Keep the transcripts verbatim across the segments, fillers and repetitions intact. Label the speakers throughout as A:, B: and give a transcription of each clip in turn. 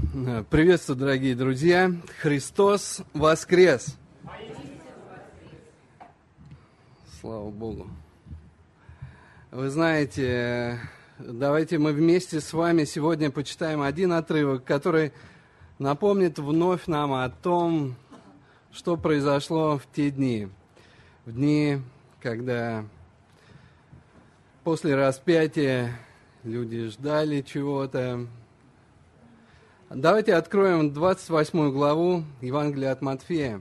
A: Приветствую, дорогие друзья! Христос воскрес! Слава Богу! Вы знаете, давайте мы вместе с вами сегодня почитаем один отрывок, который напомнит вновь нам о том, что произошло в те дни. В дни, когда после распятия люди ждали чего-то. Давайте откроем двадцать восьмую главу Евангелия от Матфея.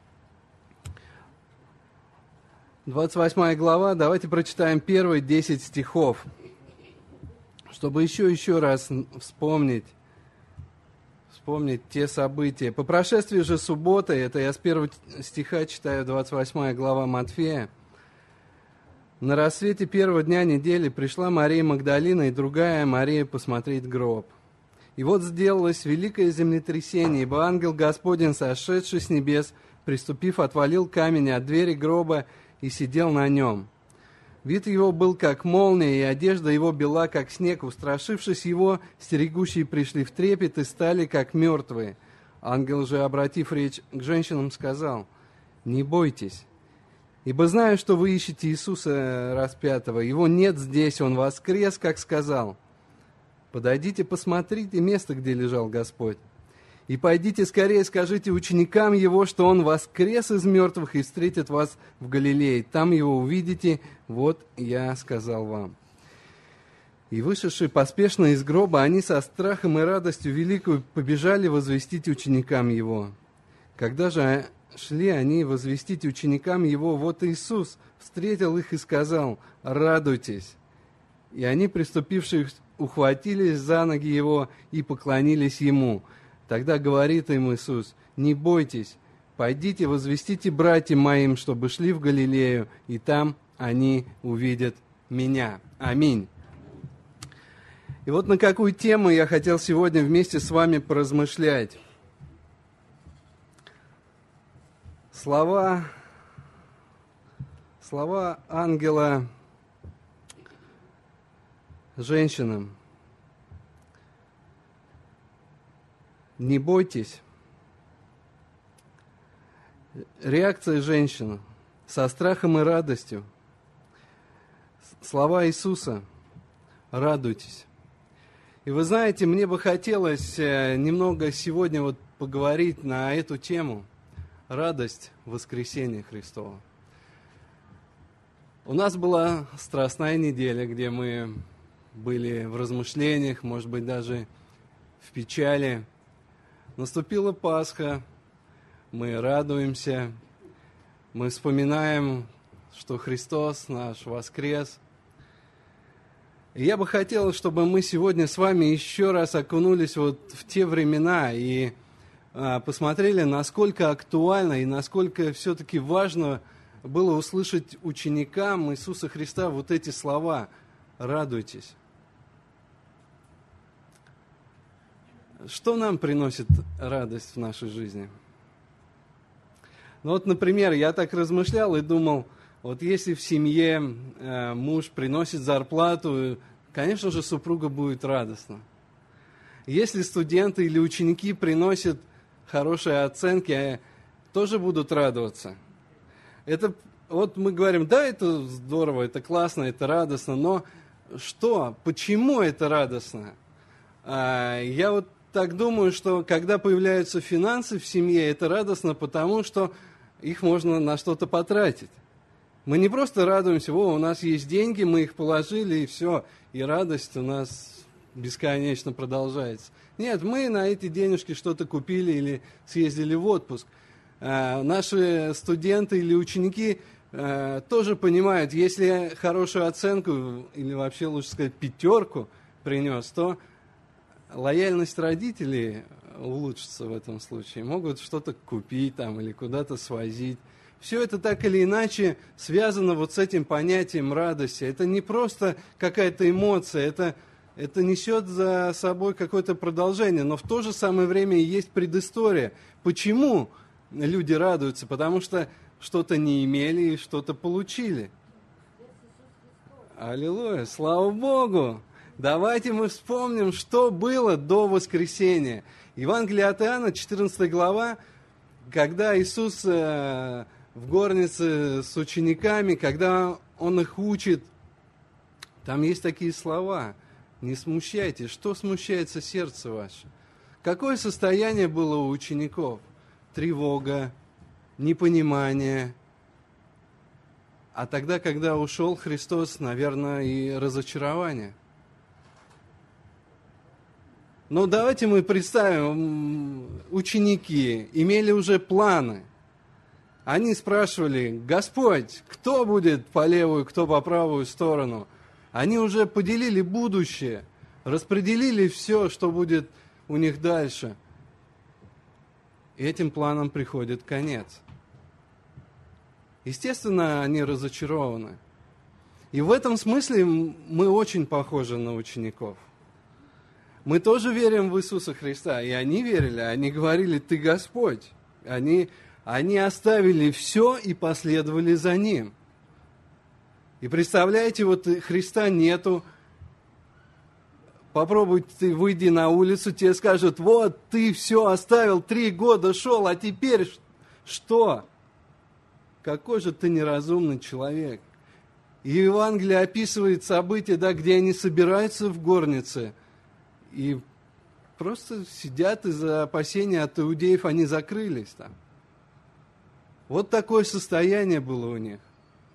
A: двадцать восьмая глава, давайте прочитаем первые десять стихов, чтобы еще еще раз вспомнить, вспомнить те события. По прошествии же субботы, это я с первого стиха читаю, двадцать восьмая глава Матфея. На рассвете первого дня недели пришла Мария Магдалина и другая Мария посмотреть гроб. И вот сделалось великое землетрясение, ибо ангел Господень, сошедший с небес, приступив, отвалил камень от двери гроба и сидел на нем. Вид его был как молния, и одежда его бела, как снег. Устрашившись его, стерегущие пришли в трепет и стали как мертвые. Ангел же, обратив речь к женщинам, сказал: «Не бойтесь, ибо знаю, что вы ищете Иисуса распятого. Его нет здесь, Он воскрес, как сказал. Подойдите, посмотрите место, где лежал Господь. И пойдите скорее, скажите ученикам Его, что Он воскрес из мертвых и встретит вас в Галилее. Там Его увидите, вот я сказал вам». И вышедшие поспешно из гроба, они со страхом и радостью великую побежали возвестить ученикам Его. Когда же шли они возвестить ученикам Его, вот Иисус встретил их и сказал: «Радуйтесь». И они, приступившие, ухватились за ноги Его и поклонились Ему. Тогда говорит им Иисус: «Не бойтесь, пойдите, возвестите братьям моим, чтобы шли в Галилею, и там они увидят Меня». Аминь. И вот на какую тему я хотел сегодня вместе с вами поразмышлять. Слова, слова ангела женщинам: «Не бойтесь». Реакция женщины со страхом и радостью. Слова Иисуса: «Радуйтесь». И вы знаете, мне бы хотелось немного сегодня вот поговорить на эту тему. Радость воскресения Христова. У нас была страстная неделя, где мы были в размышлениях, может быть, даже в печали. Наступила Пасха, мы радуемся, мы вспоминаем, что Христос наш воскрес. И я бы хотел, чтобы мы сегодня с вами еще раз окунулись вот в те времена и а, посмотрели, насколько актуально и насколько все-таки важно было услышать ученикам Иисуса Христа вот эти слова: «Радуйтесь». Что нам приносит радость в нашей жизни? Ну вот, например, я так размышлял и думал, вот если в семье э, муж приносит зарплату, конечно же, супруга будет радостна. Если студенты или ученики приносят хорошие оценки, тоже будут радоваться. Это вот мы говорим: да, это здорово, это классно, это радостно, но что, почему это радостно? А, я вот так думаю, что когда появляются финансы в семье, это радостно, потому что их можно на что-то потратить. Мы не просто радуемся: о, у нас есть деньги, мы их положили, и все, и радость у нас бесконечно продолжается. Нет, мы на эти денежки что-то купили или съездили в отпуск. А, наши студенты или ученики а, тоже понимают, если я хорошую оценку, или вообще лучше сказать пятерку принес, то лояльность родителей улучшится в этом случае. Могут что-то купить там или куда-то свозить. Все это так или иначе связано вот с этим понятием радости. Это не просто какая-то эмоция, это, это несет за собой какое-то продолжение, но в то же самое время и есть предыстория. Почему люди радуются? Потому что что-то не имели и что-то получили. Аллилуйя, слава Богу! Давайте мы вспомним, что было до воскресения. Евангелие от Иоанна, четырнадцатая глава, когда Иисус э, в горнице с учениками, когда Он их учит, там есть такие слова: не смущайтесь. Что смущается сердце ваше? Какое состояние было у учеников? Тревога, непонимание. А тогда, когда ушел Христос, наверное, и разочарование. Но давайте мы представим, ученики имели уже планы. Они спрашивали: Господь, кто будет по левую, кто по правую сторону? Они уже поделили будущее, распределили все, что будет у них дальше. И этим планам приходит конец. Естественно, они разочарованы. И в этом смысле мы очень похожи на учеников. Мы тоже верим в Иисуса Христа, и они верили, они говорили: Ты Господь. Они, они оставили все и последовали за Ним. И представляете, вот Христа нету, попробуй ты выйди на улицу, тебе скажут: вот ты все оставил, три года шел, а теперь что? Какой же ты неразумный человек. И Евангелие описывает события, да, где они собираются в горнице, и просто сидят из-за опасения от иудеев, они закрылись там. Вот такое состояние было у них.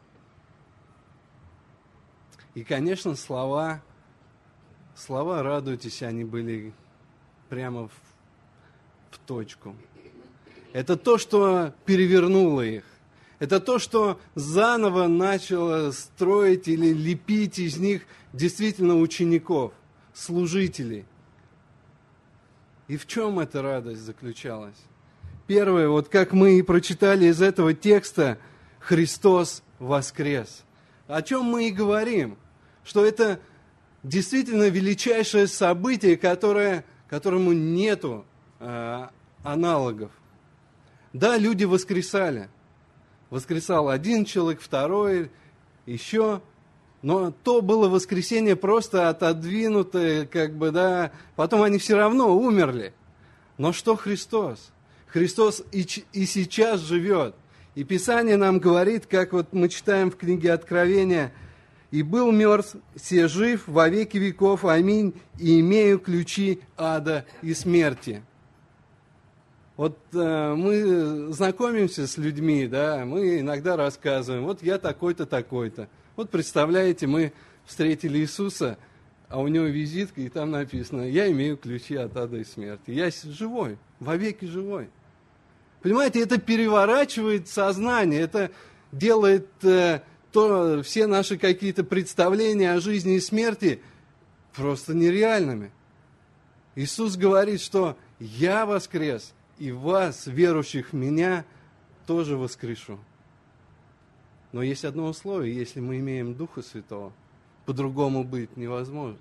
A: И, конечно, слова, слова «радуйтесь», они были прямо в, в точку. Это то, что перевернуло их. Это то, что заново начало строить или лепить из них действительно учеников, служителей. И в чем эта радость заключалась? Первое, вот как мы и прочитали из этого текста, Христос воскрес. О чем мы и говорим, что это действительно величайшее событие, которое, которому нету э, аналогов. Да, люди воскресали. Воскресал один человек, второй, еще. Но то было воскресение просто отодвинутое, как бы, да. Потом они все равно умерли. Но что Христос? Христос и, и сейчас живет. И Писание нам говорит, как вот мы читаем в книге Откровения: «И был мертв, се жив во веки веков, аминь, и имею ключи ада и смерти». Вот э, мы знакомимся с людьми, да, мы иногда рассказываем: вот я такой-то, такой-то. Вот представляете, мы встретили Иисуса, а у него визитка, и там написано: я имею ключи от ада и смерти. Я живой, вовеки живой. Понимаете, это переворачивает сознание, это делает э, то, все наши какие-то представления о жизни и смерти просто нереальными. Иисус говорит, что я воскрес, и вас, верующих в Меня, тоже воскрешу. Но есть одно условие: если мы имеем Духа Святого, по-другому быть невозможно.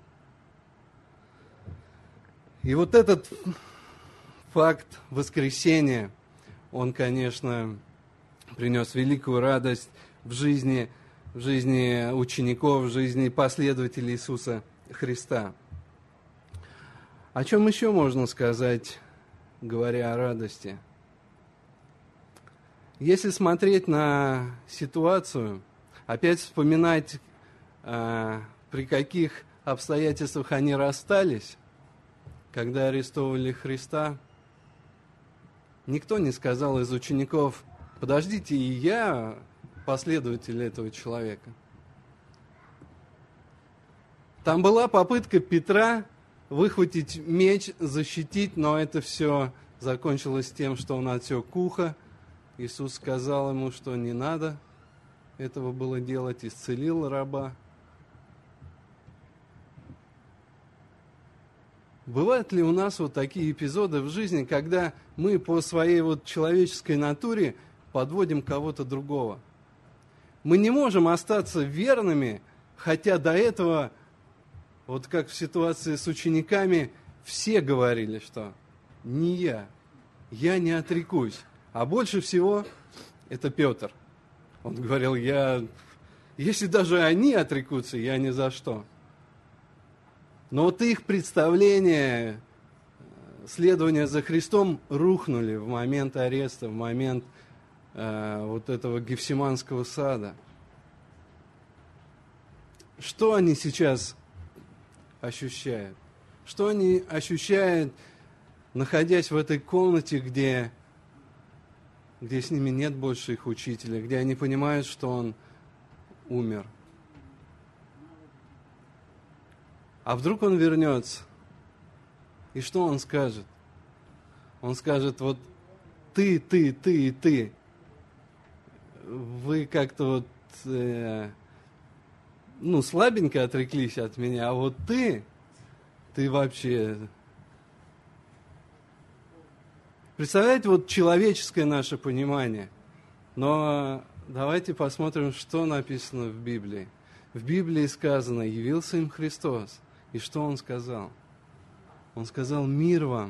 A: И вот этот факт воскресения, он, конечно, принес великую радость в жизни, в жизни учеников, в жизни последователей Иисуса Христа. О чем еще можно сказать, говоря о радости? Если смотреть на ситуацию, опять вспоминать, э, при каких обстоятельствах они расстались, когда арестовывали Христа, никто не сказал из учеников: подождите, и я последователь этого человека. Там была попытка Петра выхватить меч, защитить, но это все закончилось тем, что он отсек ухо. Иисус сказал ему, что не надо этого было делать, исцелил раба. Бывают ли у нас вот такие эпизоды в жизни, когда мы по своей вот человеческой натуре подводим кого-то другого? Мы не можем остаться верными, хотя до этого, вот как в ситуации с учениками, все говорили, что не я, я не отрекусь. А больше всего это Петр. Он говорил: я, если даже они отрекутся, я ни за что. Но вот их представления, следования за Христом рухнули в момент ареста, в момент э, вот этого Гефсиманского сада. Что они сейчас ощущают? Что они ощущают, находясь в этой комнате, где, где с ними нет больше их учителя, где они понимают, что он умер? А вдруг он вернется? И что он скажет? Он скажет: вот ты, ты, ты и ты, вы как-то вот, э, ну, слабенько отреклись от меня, а вот ты, ты вообще... Представляете, вот человеческое наше понимание. Но давайте посмотрим, что написано в Библии. В Библии сказано: явился им Христос. И что Он сказал? Он сказал: мир вам.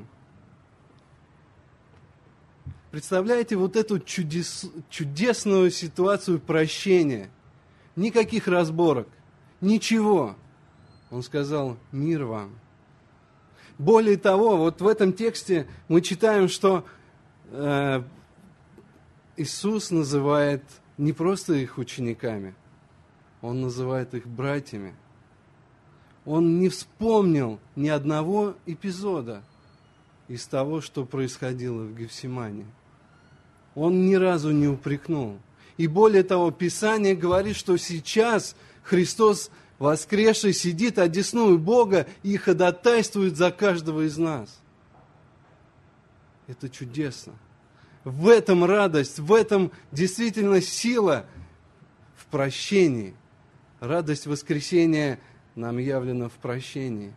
A: Представляете вот эту чудес, чудесную ситуацию прощения? Никаких разборок, ничего. Он сказал: мир вам. Более того, вот в этом тексте мы читаем, что э, Иисус называет не просто их учениками, Он называет их братьями. Он не вспомнил ни одного эпизода из того, что происходило в Гефсимане. Он ни разу не упрекнул. И более того, Писание говорит, что сейчас Христос воскресший сидит одесную Бога и ходатайствует за каждого из нас. Это чудесно. В этом радость, в этом действительно сила в прощении. Радость воскресения нам явлено в прощении.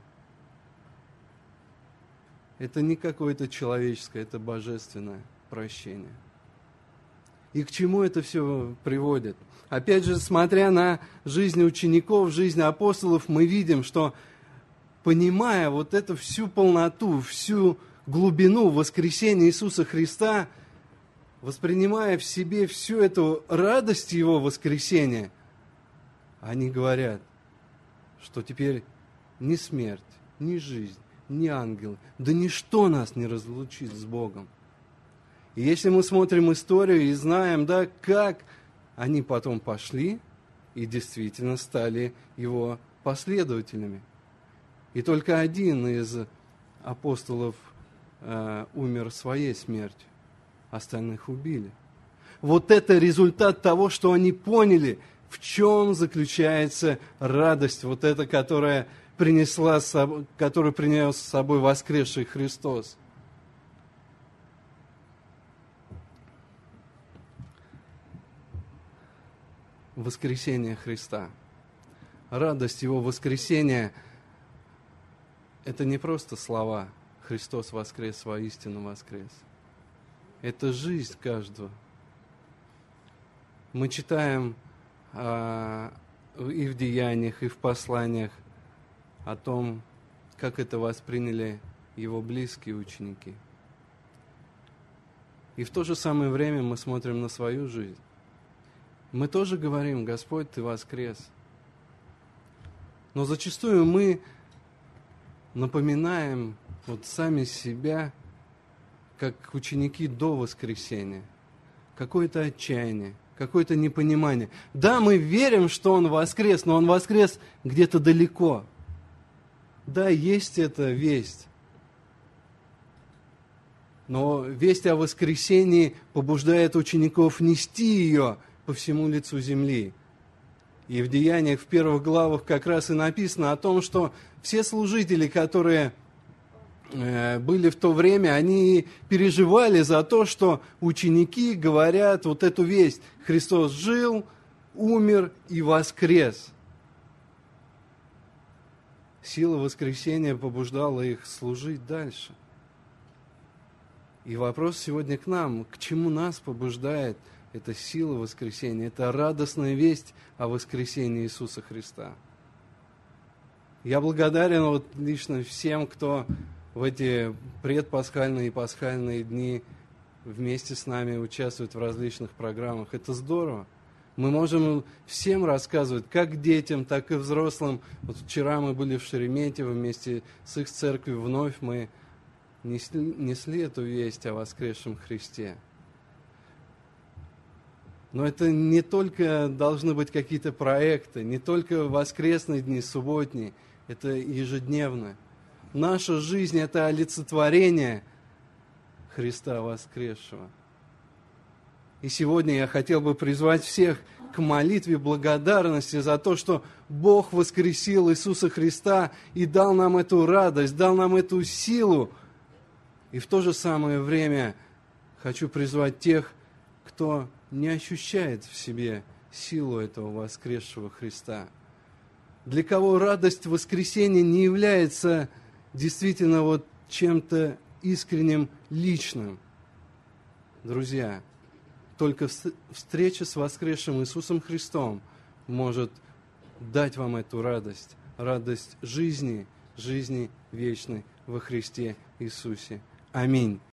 A: Это не какое-то человеческое, это божественное прощение. И к чему это все приводит? Опять же, смотря на жизнь учеников, жизнь апостолов, мы видим, что, понимая вот эту всю полноту, всю глубину воскресения Иисуса Христа, воспринимая в себе всю эту радость Его воскресения, они говорят, что теперь ни смерть, ни жизнь, ни ангелы, да ничто нас не разлучит с Богом. И если мы смотрим историю и знаем, да, как они потом пошли и действительно стали Его последователями. И только один из апостолов э, умер своей смертью, остальных убили. Вот это результат того, что они поняли, в чем заключается радость, вот эта, которая принесла, которую принес с собой воскресший Христос. Воскресение Христа. Радость Его воскресения – это не просто слова «Христос воскрес, воистину воскрес». Это жизнь каждого. Мы читаем а, и в деяниях, и в посланиях о том, как это восприняли Его близкие ученики. И в то же самое время мы смотрим на свою жизнь. Мы тоже говорим: Господь, Ты воскрес. Но зачастую мы напоминаем вот сами себя, как ученики до воскресения. Какое-то отчаяние, какое-то непонимание. Да, мы верим, что Он воскрес, но Он воскрес где-то далеко. Да, есть эта весть. Но весть о воскресении побуждает учеников нести ее по всему лицу земли. И в Деяниях, в первых главах как раз и написано о том, что все служители, которые э, были в то время, они переживали за то, что ученики говорят вот эту весть: Христос жил, умер и воскрес. Сила воскресения побуждала их служить дальше. И вопрос сегодня к нам: к чему нас побуждает эта сила воскресения, это радостная весть о воскресении Иисуса Христа? Я благодарен вот лично всем, кто в эти предпасхальные и пасхальные дни вместе с нами участвует в различных программах. Это здорово. Мы можем всем рассказывать, как детям, так и взрослым. Вот вчера мы были в Шереметьево вместе с их церковью, вновь мы несли, несли эту весть о воскресшем Христе. Но это не только должны быть какие-то проекты, не только воскресные дни, субботние, это ежедневно. Наша жизнь – это олицетворение Христа воскресшего. И сегодня я хотел бы призвать всех к молитве благодарности за то, что Бог воскресил Иисуса Христа и дал нам эту радость, дал нам эту силу. И в то же самое время хочу призвать тех, кто не ощущает в себе силу этого воскресшего Христа. Для кого радость воскресения не является действительно вот чем-то искренним, личным. Друзья, только встреча с воскресшим Иисусом Христом может дать вам эту радость, радость жизни, жизни вечной во Христе Иисусе. Аминь.